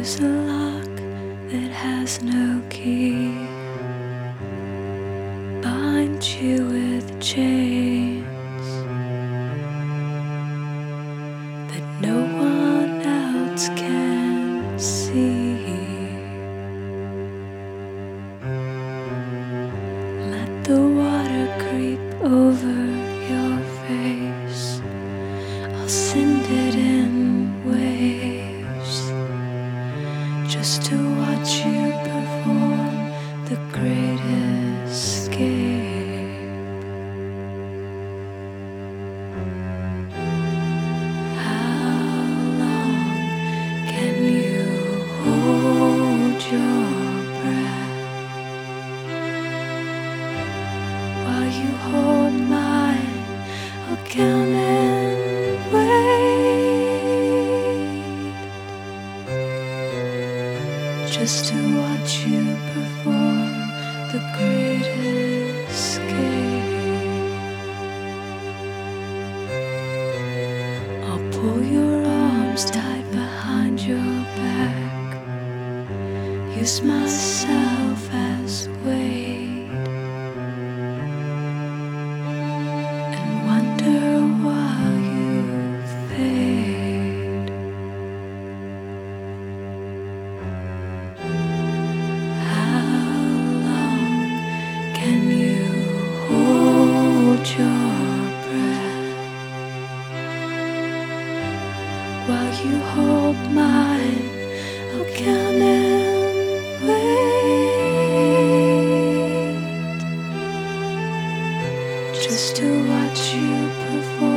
use a lock that has no key, bind you with chains that no one else can see. Let the water creep over your face, I'll send it in waves, just to watch you perform the great escape. How long can you hold your breath while you hold mine? I'll count and wait, just to watch you perform the great escape. I'll pull your arms tight behind your back, use myself as weight, and wonder while you fade. How long can you hold your breath while you hold mine? I'll count and wait, just to watch you perform